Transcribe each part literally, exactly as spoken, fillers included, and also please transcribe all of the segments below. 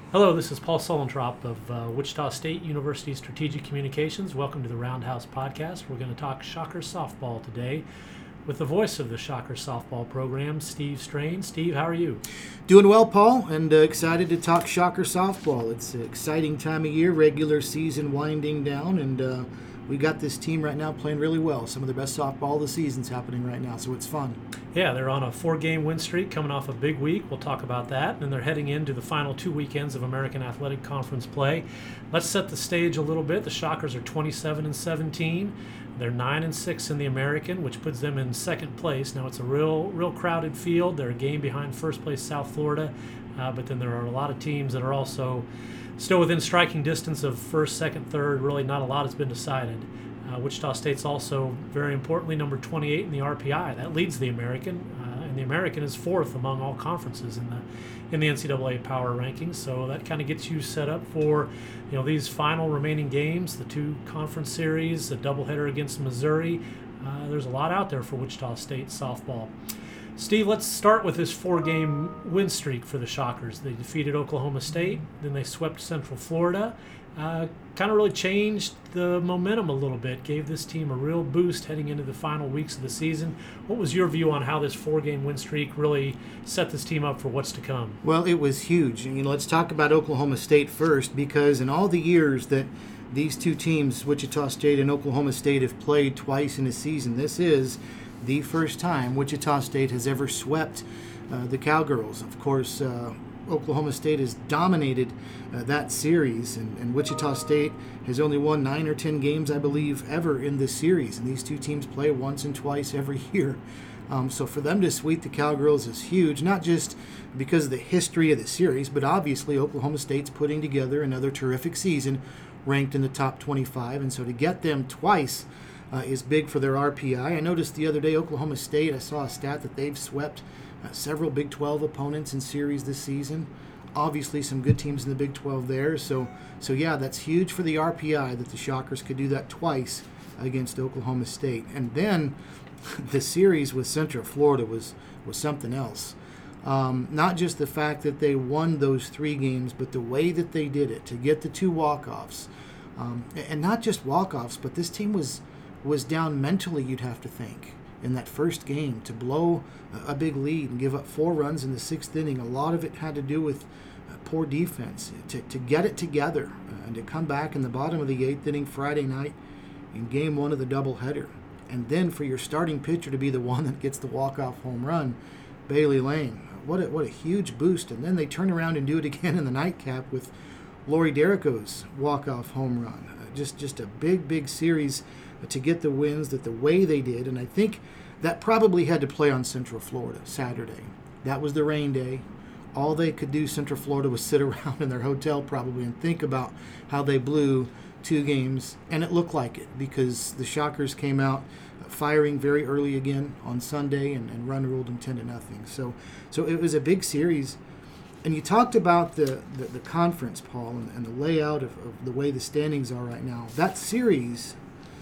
Hello, this is Paul Sulentrop of uh, Wichita State University Strategic Communications. Welcome to the Roundhouse Podcast. We're going to talk Shocker softball today with the voice of the Shocker softball program, Steve Strain. Steve, how are you? Doing well, Paul, and uh, excited to talk Shocker softball. It's an exciting time of year, regular season winding down, and uh, we got this team right now playing really well. Some of the best softball of the season's happening right now, so it's fun. Yeah, they're on a four-game win streak coming off a big week. We'll talk about that. And they're heading into the final two weekends of American Athletic Conference play. Let's set the stage a little bit. The Shockers are twenty-seven and seventeen. They're nine and six in the American, which puts them in second place. Now, it's a real real crowded field. They're a game behind first place South Florida. Uh, but then there are a lot of teams that are also still within striking distance of first, second, third. Really not a lot has been decided. Uh, Wichita State's also, very importantly, number twenty-eight in the R P I. That leads the American, uh, and the American is fourth among all conferences in the in the N C double A power rankings. So that kind of gets you set up for, you know, these final remaining games, the two conference series, the doubleheader against Missouri. Uh, there's a lot out there for Wichita State softball. Steve, let's start with this four-game win streak for the Shockers. They defeated Oklahoma State, then they swept Central Florida. Uh, kind of really changed the momentum a little bit, gave this team a real boost heading into the final weeks of the season. What was your view on how this four-game win streak really set this team up for what's to come? Well, it was huge. You know, let's talk about Oklahoma State first, because in all the years that these two teams, Wichita State and Oklahoma State, have played twice in a season, this is the first time Wichita State has ever swept uh, the Cowgirls. Of course, uh, Oklahoma State has dominated uh, that series, and, and Wichita State has only won nine or ten games, I believe, ever in this series. And these two teams play once and twice every year. Um, so for them to sweep the Cowgirls is huge, not just because of the history of the series, but obviously Oklahoma State's putting together another terrific season, ranked in the top twenty-five. And so to get them twice uh, is big for their R P I. I noticed the other day Oklahoma State, I saw a stat that they've swept Uh, several Big twelve opponents in series this season. Obviously, some good teams in the Big twelve there. So, so yeah, that's huge for the R P I that the Shockers could do that twice against Oklahoma State. And then the series with Central Florida was, was something else. Um, not just the fact that they won those three games, but the way that they did it to get the two walk-offs. Um, and not just walk-offs, but this team was was down mentally, you'd have to think, in that first game, to blow a big lead and give up four runs in the sixth inning. A lot of it had to do with poor defense. To, to get it together uh, and to come back in the bottom of the eighth inning Friday night in game one of the doubleheader. And then for your starting pitcher to be the one that gets the walk-off home run, Bailey Lane. What a, what a huge boost. And then they turn around and do it again in the nightcap with Lori Derrico's walk-off home run. Uh, just, just a big, big series to get the wins that the way they did. And I think that probably had to play on Central Florida Saturday. That was the rain day. All they could do, Central Florida, was sit around in their hotel probably and think about how they blew two games. And it looked like it, because the Shockers came out firing very early again on Sunday and, and run ruled them ten to nothing. So so it was a big series. And you talked about the, the, the conference, Paul, and, and the layout of, of the way the standings are right now. That series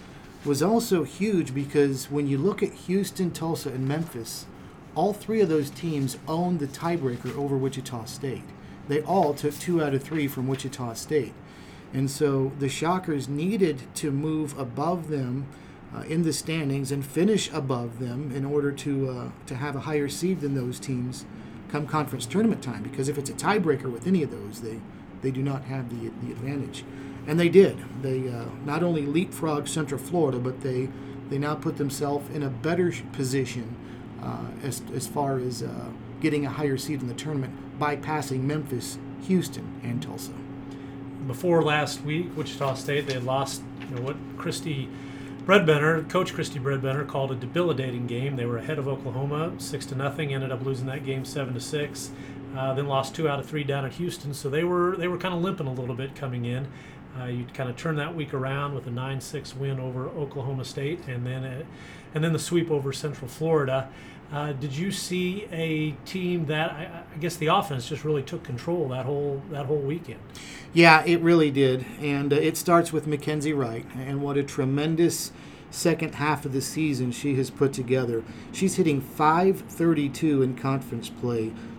was also huge because when you look at Houston, Tulsa, and Memphis, all three of those teams owned the tiebreaker over Wichita State. They all took two out of three from Wichita State. And so the Shockers needed to move above them uh, in the standings and finish above them in order to uh, to have a higher seed than those teams come conference tournament time. Because if it's a tiebreaker with any of those, they, they do not have the, the advantage. And they did. They uh, not only leapfrogged Central Florida, but they they now put themselves in a better position uh, as as far as uh, getting a higher seed in the tournament, bypassing Memphis, Houston, and Tulsa. Before last week, Wichita State, they had lost, you know, what Christy Bredbenner, Coach Christy Bredbenner, called a debilitating game. They were ahead of Oklahoma six to nothing. Ended up losing that game seven to six. Uh, then lost two out of three down at Houston. So they were they were kind of limping a little bit coming in. Uh, you kind of turn that week around with a nine six win over Oklahoma State, and then a, and then the sweep over Central Florida. Uh, did you see a team that I, I guess the offense just really took control that whole that whole weekend? Yeah, it really did, and uh, it starts with Mackenzie Wright, and what a tremendous second half of the season she has put together. She's hitting five thirty-two in conference play,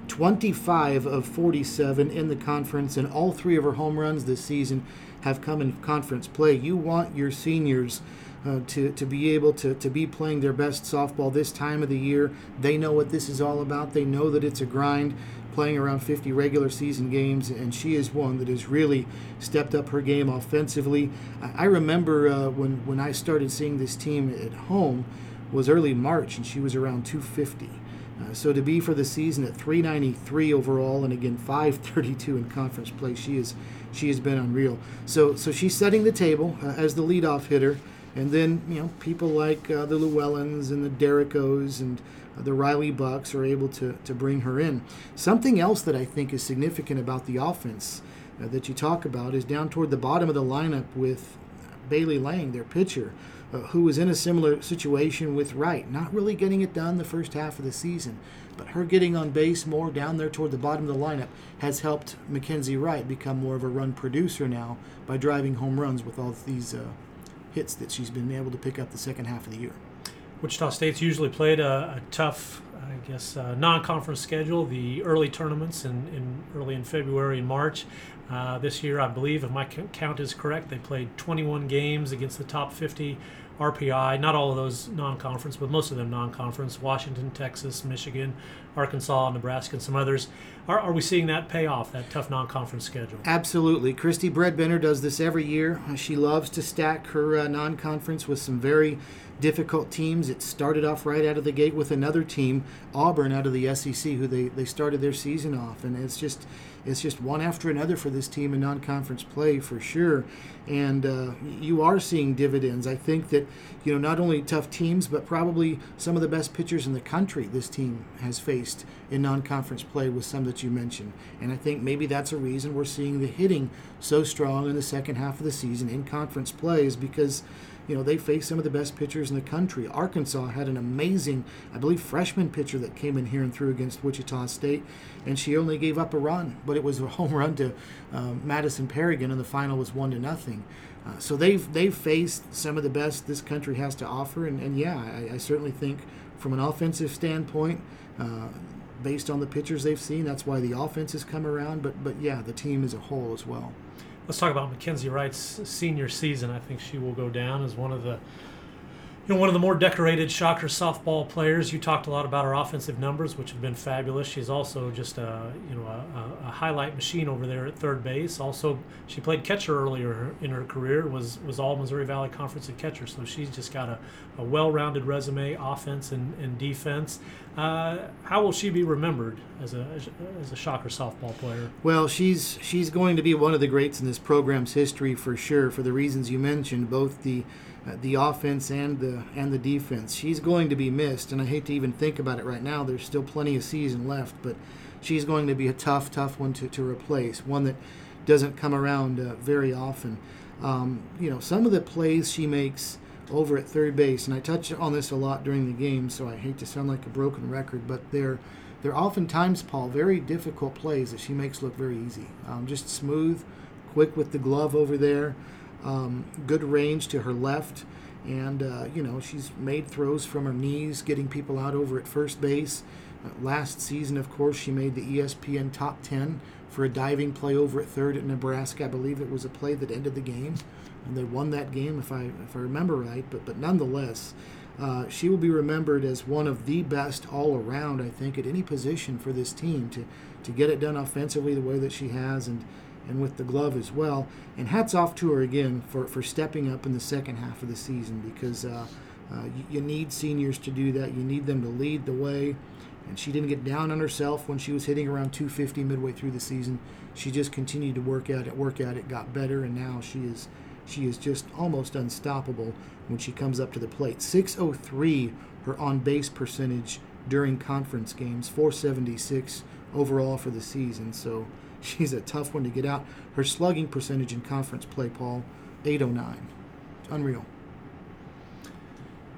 twenty-five of forty-seven in the conference, and all three of her home runs this season have come in conference play. You want your seniors uh, to, to be able to, to be playing their best softball this time of the year. They know what this is all about. They know that it's a grind, playing around fifty regular season games, and she is one that has really stepped up her game offensively. I, I remember uh, when, when I started seeing this team at home was early March, and she was around two fifty. Uh, so to be for the season at three ninety-three overall, and again five thirty-two in conference play, she is she has been unreal. So so she's setting the table uh, as the leadoff hitter, and then you know people like uh, the Llewellyns and the Derrickos and uh, the Riley Bucks are able to to bring her in. Something else that I think is significant about the offense uh, that you talk about is down toward the bottom of the lineup with Bailey Lang, their pitcher, Uh, who was in a similar situation with Wright, not really getting it done the first half of the season, but her getting on base more down there toward the bottom of the lineup has helped Mackenzie Wright become more of a run producer now by driving home runs with all these uh, hits that she's been able to pick up the second half of the year. Wichita State's usually played a, a tough, I guess, uh, non-conference schedule, the early tournaments in, in early in February and March. Uh, this year, I believe, if my count is correct, they played twenty-one games against the top fifty R P I. Not all of those non-conference, but most of them non-conference. Washington, Texas, Michigan, Arkansas, Nebraska, and some others. Are, are we seeing that pay off, that tough non-conference schedule? Absolutely. Christy Bredbender does this every year. She loves to stack her uh, non-conference with some very difficult teams. It started off right out of the gate with another team, Auburn, out of the S E C, who they, they started their season off. And it's just it's just one after another for this team in non-conference play for sure. And uh, you are seeing dividends. I think that, you know, not only tough teams, but probably some of the best pitchers in the country this team has faced in non-conference play with some that you mentioned. And I think maybe that's a reason we're seeing the hitting so strong in the second half of the season in conference play, is because you know, they face some of the best pitchers in the country. Arkansas had an amazing, I believe, freshman pitcher that came in here and threw against Wichita State, and she only gave up a run, but it was a home run to uh, Madison Perrigan, and the final was one to nothing. Uh, so they've they've faced some of the best this country has to offer, and, and yeah, I, I certainly think from an offensive standpoint, uh, based on the pitchers they've seen, that's why the offense has come around. But but yeah, the team as a whole as well. Let's talk about Mackenzie Wright's senior season. I think she will go down as one of the, you know, one of the more decorated Shocker softball players. You talked a lot about her offensive numbers, which have been fabulous. She's also just a, you know, a, a highlight machine over there at third base. Also, she played catcher earlier in her career. Was was all Missouri Valley Conference at catcher. So she's just got a, a well-rounded resume, offense and, and defense. Uh, how will she be remembered as a as a Shocker softball player? Well, she's she's going to be one of the greats in this program's history for sure, for the reasons you mentioned, both the uh, the offense and the and the defense. She's going to be missed, and I hate to even think about it right now. There's still plenty of season left, but she's going to be a tough, tough one to, to replace, one that doesn't come around uh, very often. Um, you know, some of the plays she makes over at third base, and I touch on this a lot during the game, so I hate to sound like a broken record, but they're they're oftentimes, Paul, very difficult plays that she makes look very easy. Um, just smooth, quick with the glove over there, um, good range to her left, and uh, you know, she's made throws from her knees, getting people out over at first base. Uh, last season, of course, she made the E S P N top ten for a diving play over at third at Nebraska. I believe it was a play that ended the game, and they won that game, if I if I remember right. But but nonetheless, uh, she will be remembered as one of the best all around, I think, at any position for this team to to get it done offensively the way that she has, and and with the glove as well. And hats off to her again for, for stepping up in the second half of the season, because uh, uh, you, you need seniors to do that. You need them to lead the way. And she didn't get down on herself when she was hitting around two fifty midway through the season. She just continued to work at it, work at it, got better, and now she is she is just almost unstoppable when she comes up to the plate. six oh three her on-base percentage during conference games, four seventy-six overall for the season. So she's a tough one to get out. Her slugging percentage in conference play, Paul, eight oh nine. It's unreal.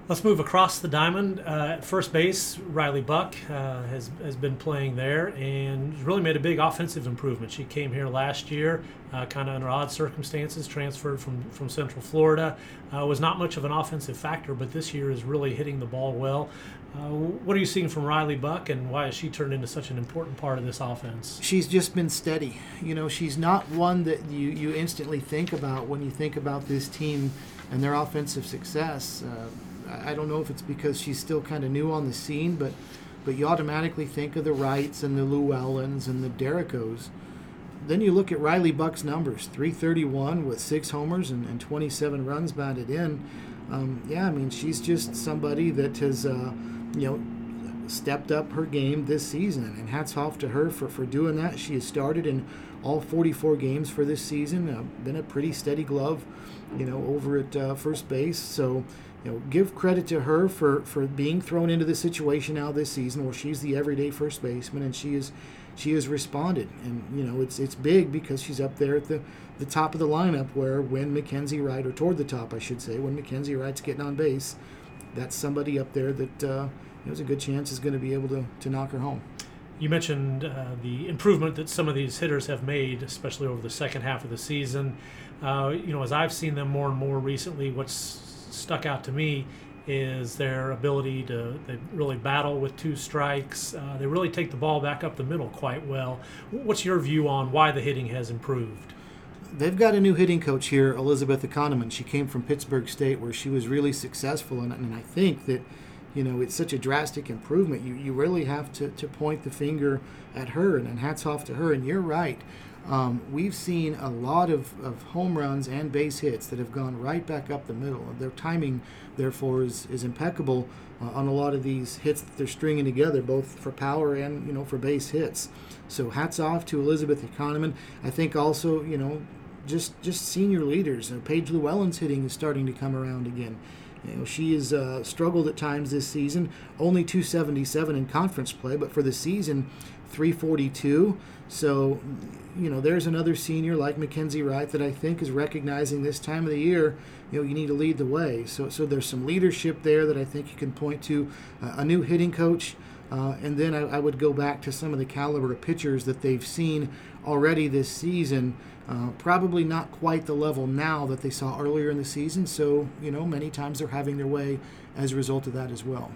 Let's move across the diamond. Uh, at first base, Riley Buck uh, has has been playing there and really made a big offensive improvement. She came here last year, uh, kind of under odd circumstances, transferred from, from Central Florida. Uh, was not much of an offensive factor, but this year is really hitting the ball well. Uh, what are you seeing from Riley Buck, and why has she turned into such an important part of this offense? She's just been steady. You know, she's not one that you, you instantly think about when you think about this team and their offensive success. Uh, I don't know if it's because she's still kind of new on the scene, but but you automatically think of the Wrights and the Llewellyns and the Derricos. Then you look at Riley Buck's numbers, three thirty-one with six homers and, and twenty-seven runs batted in. Um, yeah, I mean, she's just somebody that has, uh, you know, stepped up her game this season, and hats off to her for, for doing that. She has started in all forty-four games for this season, uh, been a pretty steady glove, you know, over at uh, first base. So, you know, give credit to her for, for being thrown into the situation now this season where she's the everyday first baseman, and she is she has responded. And, you know, it's it's big because she's up there at the, the top of the lineup where when Mackenzie Wright, or toward the top, I should say, when Mackenzie Wright's getting on base, that's somebody up there that uh, there's a good chance is going to be able to, to knock her home. You mentioned uh, the improvement that some of these hitters have made, especially over the second half of the season. Uh, you know, as I've seen them more and more recently, what's stuck out to me is their ability to they really battle with two strikes. Uh, they really take the ball back up the middle quite well. What's your view on why the hitting has improved? They've got a new hitting coach here, Elizabeth Economan. She came from Pittsburgh State, where she was really successful, and, and I think that, you know, it's such a drastic improvement. You you really have to, to point the finger at her, and, and hats off to her. And you're right. Um, we've seen a lot of, of home runs and base hits that have gone right back up the middle. Their timing, therefore, is, is impeccable uh, on a lot of these hits that they're stringing together, both for power and, you know, for base hits. So hats off to Elizabeth Economan. I think also, you know, just just senior leaders. Uh, Paige Llewellyn's hitting is starting to come around again. You know, she has uh, struggled at times this season. Only two seventy-seven in conference play, but for the season, three forty-two. So, you know, there's another senior like Mackenzie Wright that I think is recognizing this time of the year, you know, you need to lead the way. So, so there's some leadership there that I think you can point to. Uh, a new hitting coach, uh, and then I, I would go back to some of the caliber of pitchers that they've seen already this season. Uh, probably not quite the level now that they saw earlier in the season. So, you know, many times they're having their way as a result of that as well.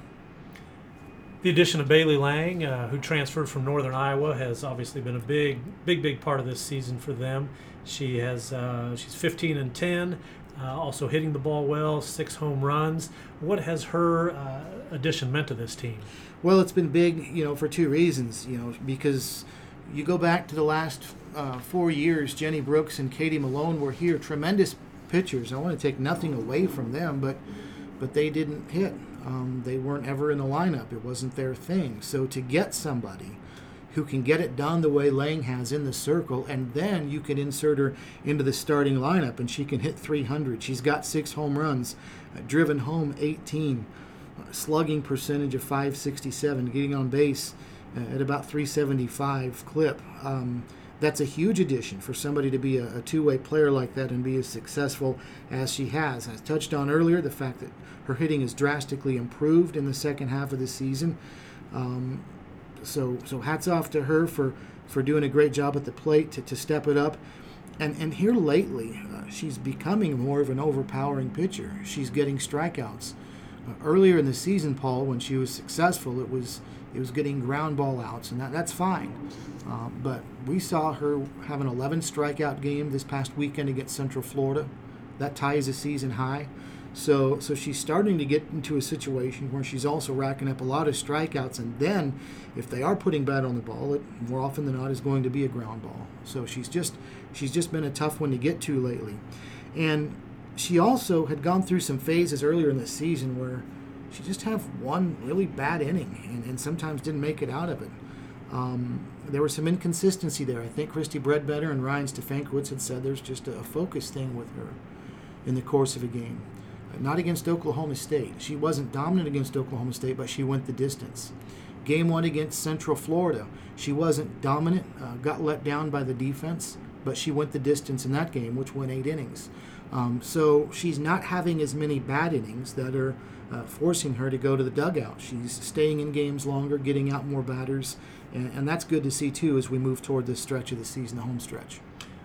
The addition of Bailey Lang, uh, who transferred from Northern Iowa, has obviously been a big, big, big part of this season for them. She has uh, she's fifteen and ten, uh, also hitting the ball well, six home runs. What has her uh, addition meant to this team? Well, it's been big, you know, for two reasons. You know, because you go back to the last uh, four years, Jenny Brooks and Katie Malone were here, tremendous pitchers. I want to take nothing away from them, but but they didn't hit. Um, they weren't ever in the lineup. It wasn't their thing. So to get somebody who can get it done the way Lang has in the circle, and then you can insert her into the starting lineup, and she can hit three hundred. She's got six home runs, uh, driven home eighteen, uh, slugging percentage of five sixty-seven, getting on base uh, at about three seventy-five clip. Um, That's a huge addition for somebody to be a, a two-way player like that and be as successful as she has. I touched on earlier the fact that her hitting has drastically improved in the second half of the season. Um, so so hats off to her for, for doing a great job at the plate to, to step it up. And and here lately, uh, she's becoming more of an overpowering pitcher. She's getting strikeouts. Uh, earlier in the season, Paul, when she was successful, it was it was getting ground ball outs, and that, that's fine. Uh, but we saw her have an eleven strikeout game this past weekend against Central Florida. That ties a season high. So so she's starting to get into a situation where she's also racking up a lot of strikeouts, and then if they are putting bat on the ball, it more often than not is going to be a ground ball. So she's just she's just been a tough one to get to lately. And she also had gone through some phases earlier in the season where she just had one really bad inning and, and sometimes didn't make it out of it. Um, there was some inconsistency there. I think Christy Bredbetter and Ryan Stefankowitz had said there's just a, a focus thing with her in the course of a game. Uh, not against Oklahoma State. She wasn't dominant against Oklahoma State, but she went the distance. Game one against Central Florida, she wasn't dominant, uh, got let down by the defense, but she went the distance in that game, which went eight innings. Um, so she's not having as many bad innings that are uh, forcing her to go to the dugout. She's staying in games longer, getting out more batters, and, and that's good to see, too, as we move toward this stretch of the season, the home stretch.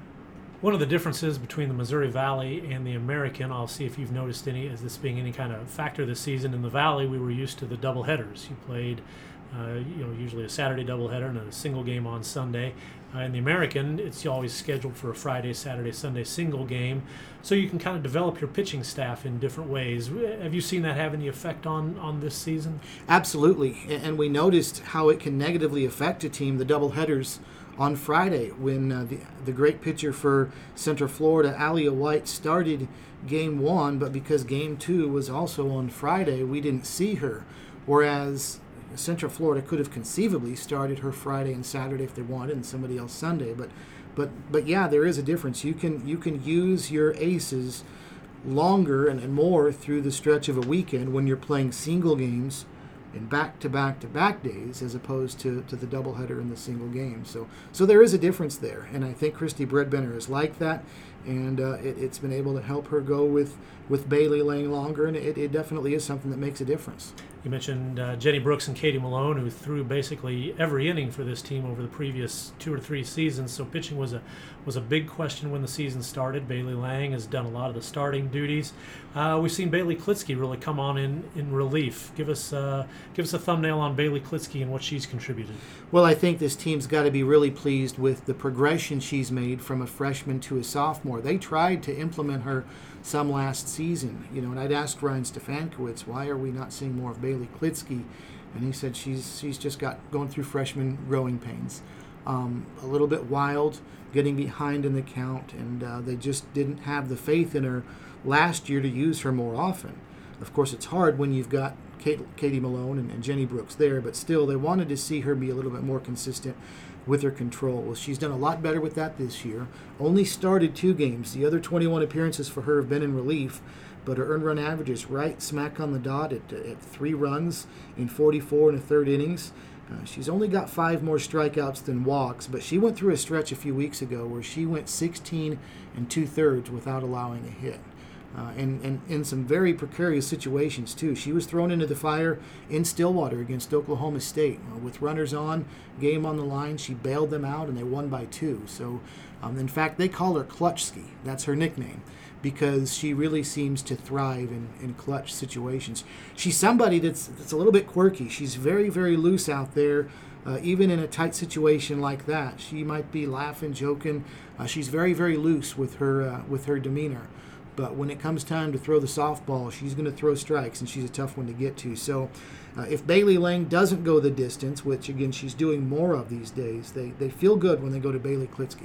One of the differences between the Missouri Valley and the American, I'll see if you've noticed any, is this being any kind of factor this season. In the Valley, we were used to the double headers. You played, uh, you know, usually a Saturday doubleheader and a single game on Sunday. Uh, in the American, it's always scheduled for a Friday, Saturday, Sunday single game, so you can kind of develop your pitching staff in different ways. Have you seen that have any effect on, on this season? Absolutely, and we noticed how it can negatively affect a team, the doubleheaders on Friday, when uh, the, the great pitcher for Central Florida, Alia White, started game one, but because game two was also on Friday, we didn't see her, whereas Central Florida could have conceivably started her Friday and Saturday if they wanted, and somebody else Sunday. But, but, but yeah, there is a difference. You can you can use your aces longer and, and more through the stretch of a weekend when you're playing single games in back-to-back-to-back days, as opposed to, to the doubleheader in the single game. So, so there is a difference there, and I think Christy Bredbender is like that, and uh, it, it's been able to help her go with, with Bailey Lang longer, and it, it definitely is something that makes a difference. You mentioned uh, Jenny Brooks and Katie Malone, who threw basically every inning for this team over the previous two or three seasons. So pitching was a was a big question when the season started. Bailey Lang has done a lot of the starting duties. Uh, we've seen Bailey Klitsky really come on in, in relief. Give us uh, give us a thumbnail on Bailey Klitsky and what she's contributed. Well, I think this team's got to be really pleased with the progression she's made from a freshman to a sophomore. They tried to implement her some last season, you know, and I'd asked Ryan Stefankowitz, why are we not seeing more of Bailey Klitsky? And he said she's she's just got going through freshman growing pains. Um, a little bit wild, getting behind in the count, and uh, they just didn't have the faith in her last year to use her more often. Of course, it's hard when you've got Kate, Katie Malone and, and Jenny Brooks there, but still, they wanted to see her be a little bit more consistent with her control. Well, she's done a lot better with that this year. Only started two games. The other twenty-one appearances for her have been in relief, but her earned run average is right smack on the dot at, at three runs in forty-four and a third innings. Uh, she's only got five more strikeouts than walks, but she went through a stretch a few weeks ago where she went sixteen and two-thirds without allowing a hit. Uh, and, and in some very precarious situations, too. She was thrown into the fire in Stillwater against Oklahoma State. Uh, with runners on, game on the line, she bailed them out, and they won by two. So, um, in fact, they call her Clutchski. That's her nickname, because she really seems to thrive in, in clutch situations. She's somebody that's, that's a little bit quirky. She's very, very loose out there. Uh, even in a tight situation like that, she might be laughing, joking. Uh, she's very, very loose with her uh, with her demeanor. But when it comes time to throw the softball, she's going to throw strikes, and she's a tough one to get to. So uh, if Bailey Lang doesn't go the distance, which, again, she's doing more of these days, they, they feel good when they go to Bailey Klitsky.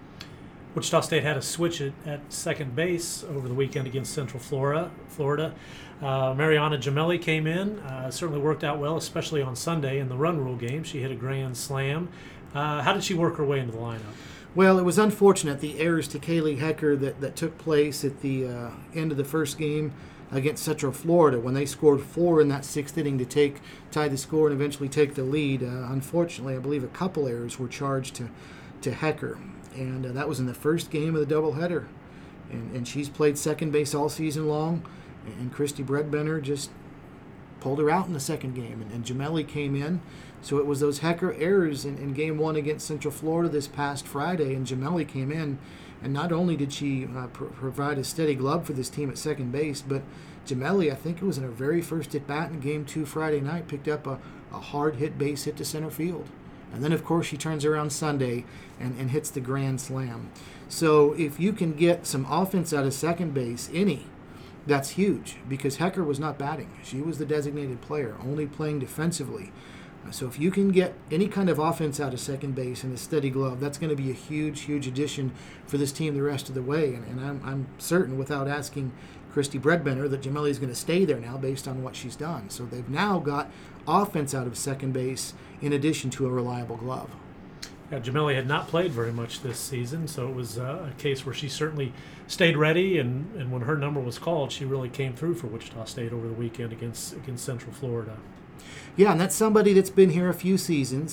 Wichita State had a switch at, at second base over the weekend against Central Florida. Florida. Uh, Mariana Gemelli came in. Uh, certainly worked out well, especially on Sunday in the run rule game. She hit a grand slam. Uh, how did she work her way into the lineup? Well, it was unfortunate, the errors to Kaylee Hecker that, that took place at the uh, end of the first game against Central Florida when they scored four in that sixth inning to take tie the score and eventually take the lead. Uh, unfortunately, I believe a couple errors were charged to, to Hecker, and uh, that was in the first game of the doubleheader. And, and she's played second base all season long, and Christy Bredbender just pulled her out in the second game, and, and Gemelli came in. So it was those Hecker errors in, in game one against Central Florida this past Friday, and Gemelli came in, and not only did she uh, pr- provide a steady glove for this team at second base, but Gemelli, I think it was in her very first at-bat in game two Friday night, picked up a, a hard hit base hit to center field. And then, of course, she turns around Sunday and, and hits the grand slam. So if you can get some offense out of second base, any, that's huge, because Hecker was not batting. She was the designated player, only playing defensively. So if you can get any kind of offense out of second base and a steady glove, that's going to be a huge, huge addition for this team the rest of the way. And, and I'm, I'm certain, without asking Christy Bredbender, that Gemelli is going to stay there now based on what she's done. So they've now got offense out of second base in addition to a reliable glove. Yeah, Gemelli had not played very much this season, so it was uh, a case where she certainly stayed ready, and, and when her number was called, she really came through for Wichita State over the weekend against against Central Florida. Yeah, and that's somebody that's been here a few seasons,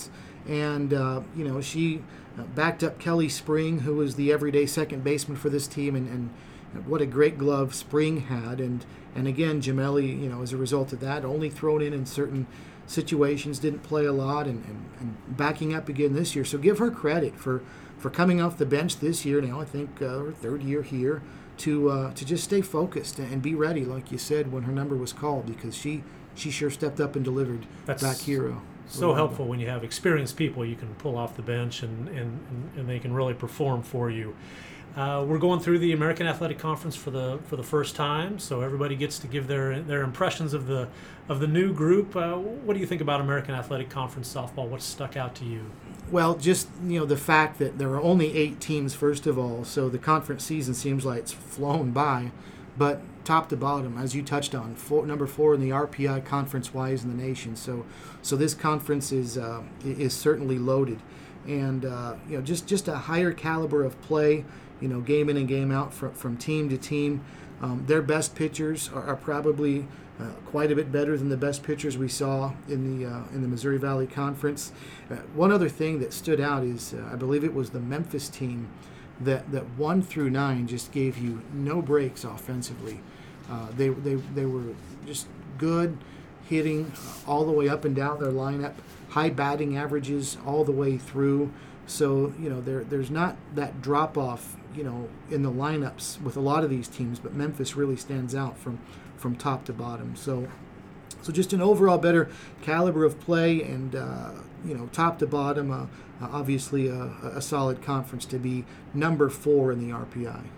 And, uh, you know, she uh, backed up Kelly Spring, who was the everyday second baseman for this team, and, and what a great glove Spring had. And, and again, Gemelli, you know, as a result of that, only thrown in in certain situations, didn't play a lot, and, and, and backing up again this year. So give her credit for, for coming off the bench this year, now I think uh, her third year here, to uh, to just stay focused and be ready, like you said, when her number was called, because she, she sure stepped up and delivered. That's back here. Uh, so helpful when you have experienced people you can pull off the bench and, and, and they can really perform for you. Uh, we're going through the American Athletic Conference for the for the first time, so everybody gets to give their their impressions of the of the new group. Uh, what do you think about American Athletic Conference softball? What's stuck out to you? Well, just you know the fact that there are only eight teams, first of all, so the conference season seems like it's flown by. But top to bottom, as you touched on, four, number four in the R P I conference-wise in the nation. So, so this conference is uh, is certainly loaded, and uh, you know just just a higher caliber of play. You know, game in and game out from from team to team. Um, their best pitchers are, are probably uh, quite a bit better than the best pitchers we saw in the uh, in the Missouri Valley Conference. Uh, one other thing that stood out is uh, I believe it was the Memphis team that, that one through nine just gave you no breaks offensively. Uh, they they they were just good hitting all the way up and down their lineup, high batting averages all the way through. So you know there there's not that drop off you know in the lineups with a lot of these teams, but Memphis really stands out from from top to bottom. So so just an overall better caliber of play, and uh, you know top to bottom, uh, uh, obviously a, a solid conference to be number four in the R P I.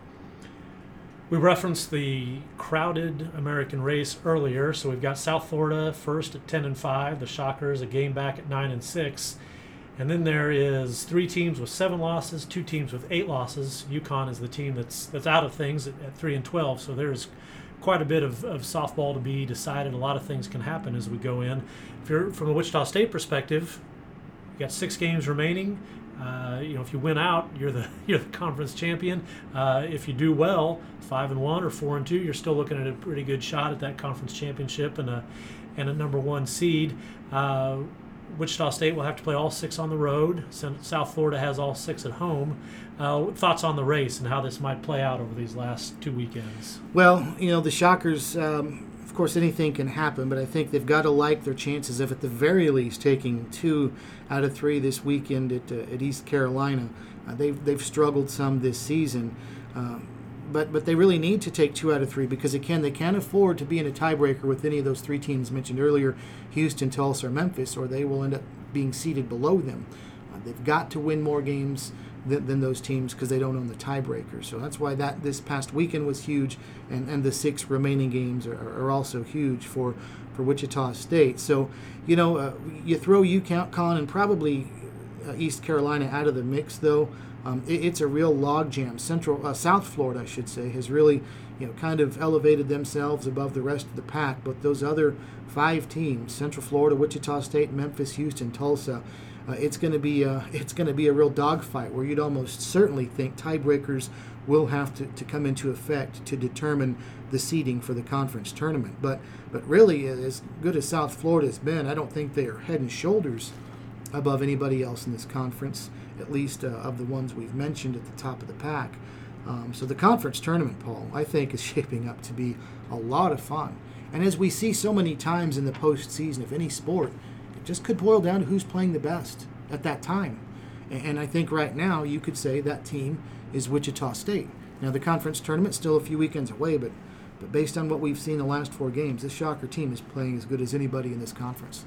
We referenced the crowded American race earlier, so we've got South Florida first at ten and five, the Shockers a game back at nine and six. And then there is three teams with seven losses, two teams with eight losses. UConn is the team that's that's out of things at, at three and twelve. So there's quite a bit of, of softball to be decided. A lot of things can happen as we go in. If you're from the Wichita State perspective, you got six games remaining. Uh, you know, if you win out, you're the you're the conference champion. Uh, if you do well, five and one or four and two, you're still looking at a pretty good shot at that conference championship and a and a number one seed. Uh, Wichita State will have to play all six on the road. South Florida has all six at home. Uh, thoughts on the race and how this might play out over these last two weekends? Well, you know, the Shockers, um, of course, anything can happen, but I think they've got to like their chances of, at the very least, taking two out of three this weekend at, uh, at East Carolina. Uh, they've, they've struggled some this season. Uh, But but they really need to take two out of three because, again, they can't afford to be in a tiebreaker with any of those three teams mentioned earlier, Houston, Tulsa, or Memphis, or they will end up being seated below them. Uh, they've got to win more games than, than those teams because they don't own the tiebreaker. So that's why that this past weekend was huge, and, and the six remaining games are, are also huge for, for Wichita State. So, you know, uh, you throw UConn and probably uh, East Carolina out of the mix, though. Um, it, it's a real logjam. Central, uh, South Florida, I should say, has really, you know, kind of elevated themselves above the rest of the pack. But those other five teams, Central Florida, Wichita State, Memphis, Houston, Tulsa, uh, it's going to be a, it's going to be a real dogfight where you'd almost certainly think tiebreakers will have to, to come into effect to determine the seeding for the conference tournament. But but really, as good as South Florida has been, I don't think they are head and shoulders above anybody else in this conference, at least uh, of the ones we've mentioned at the top of the pack. Um, so the conference tournament, Paul, I think is shaping up to be a lot of fun. And as we see so many times in the postseason of any sport, it just could boil down to who's playing the best at that time. And, and I think right now you could say that team is Wichita State. Now the conference tournament's still a few weekends away, but, but based on what we've seen the last four games, this Shocker team is playing as good as anybody in this conference.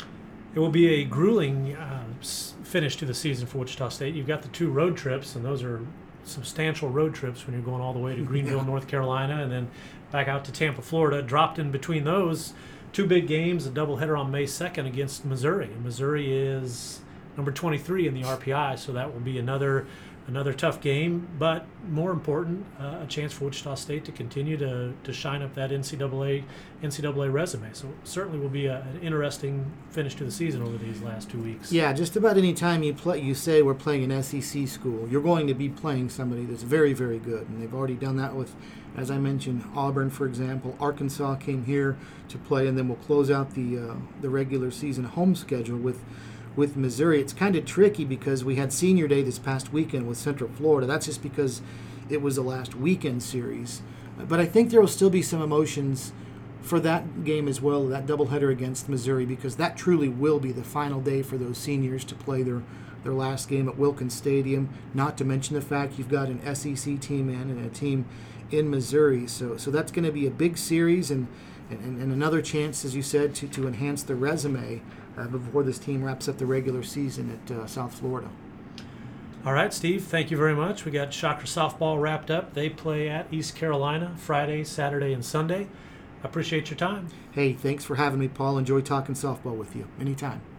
It will be a grueling uh, finish to the season for Wichita State. You've got the two road trips, and those are substantial road trips when you're going all the way to Greenville, yeah. North Carolina, and then back out to Tampa, Florida. Dropped in between those two big games, a doubleheader on May second against Missouri. And Missouri is number twenty-three in the R P I, so that will be another another tough game. But more important, uh, a chance for Wichita State to continue to, to shine up that N C double A N C double A resume. So it certainly will be a, an interesting finish to the season over these last two weeks. Yeah, just about any time you play, you say we're playing an S E C school, you're going to be playing somebody that's very, very good. And they've already done that with, as I mentioned, Auburn, for example. Arkansas came here to play, and then we'll close out the uh, the regular season home schedule with with Missouri. It's kind of tricky because we had Senior Day this past weekend with Central Florida. That's just because it was the last weekend series. But I think there will still be some emotions for that game as well, that doubleheader against Missouri, because that truly will be the final day for those seniors to play their, their last game at Wilkins Stadium, not to mention the fact you've got an S E C team in and a team in Missouri. So so that's going to be a big series and, and, and another chance, as you said, to, to enhance the resume uh, before this team wraps up the regular season at uh, South Florida. All right, Steve, thank you very much. We got Shocker softball wrapped up. They play at East Carolina Friday, Saturday, and Sunday. I appreciate your time. Hey, thanks for having me, Paul. Enjoy talking softball with you. Anytime.